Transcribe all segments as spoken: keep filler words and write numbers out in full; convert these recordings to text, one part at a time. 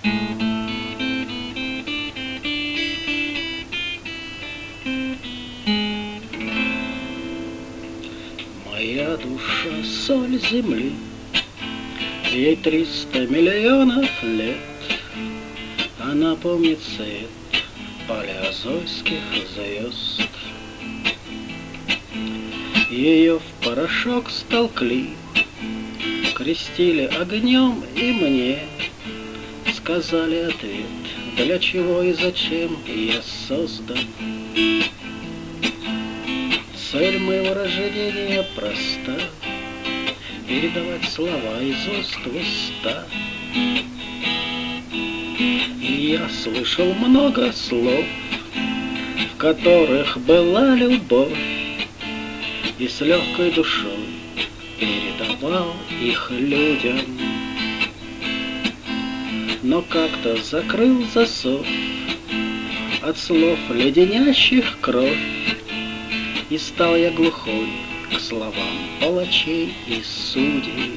Моя душа — соль земли, ей триста миллионов лет. Она помнит цвет палеозойских звезд. Ее в порошок столкли, крестили огнем, и мне сказали ответ, для чего и зачем я создан. Цель моего рождения проста — передавать слова из уст в уста. И я слышал много слов, в которых была любовь, и с легкой душой передавал их людям. Но как-то закрыл засов от слов, леденящих кровь, и стал я глухой к словам палачей и судей.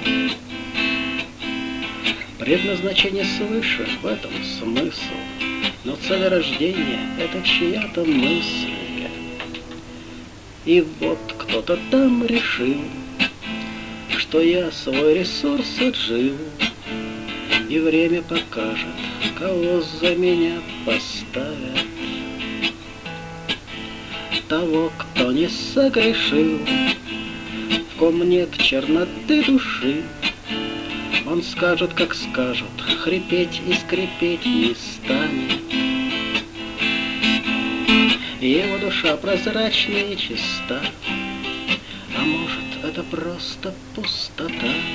Предназначение свыше, в этом смысл, но цель рождения — это чья-то мысль. И вот кто-то там решил, что я свой ресурс отжил, и время покажет, кого за меня поставят. Того, кто не согрешил, в ком нет черноты души, он скажет, как скажут, хрипеть и скрипеть не станет. Его душа прозрачна и чиста, а может, это просто пустота.